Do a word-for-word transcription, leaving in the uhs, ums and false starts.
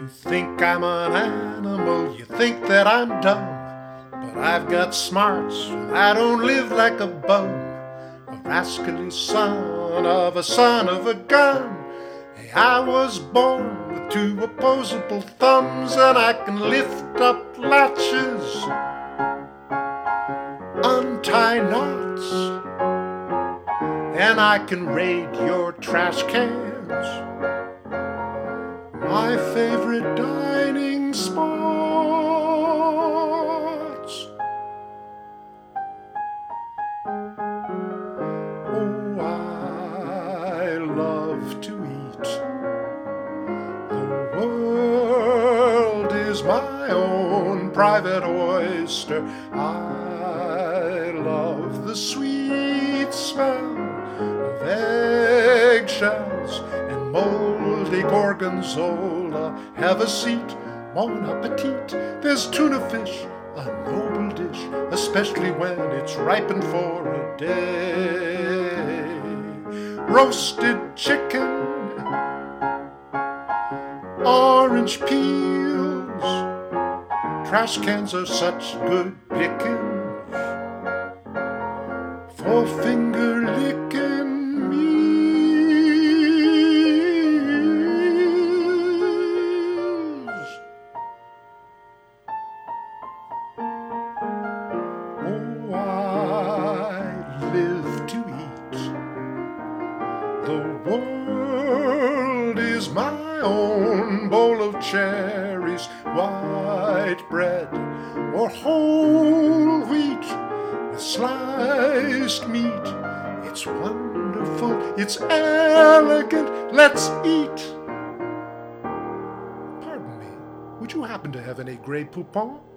You think I'm an animal, you think that I'm dumb, but I've got smarts and I don't live like a bum. A rascally son of a son of a gun. Hey, I was born with two opposable thumbs, and I can lift up latches, untie knots, and I can raid your trash cans. My favorite dining spots. Oh, I love to eat. The world is my own private oyster. I love the sweet smell of eggshells and moldy gorgonzola. Have a seat, bon appetit. There's tuna fish, a noble dish, especially when it's ripened for a day. Roasted chicken, orange peels, trash cans are such good pickings for finger licking meals. Oh, I live to eat. The world is my own bowl of cherries, white bread or whole wheat with sliced meat. It's wonderful, it's elegant, let's eat. Pardon me, would you happen to have any Grey Poupon?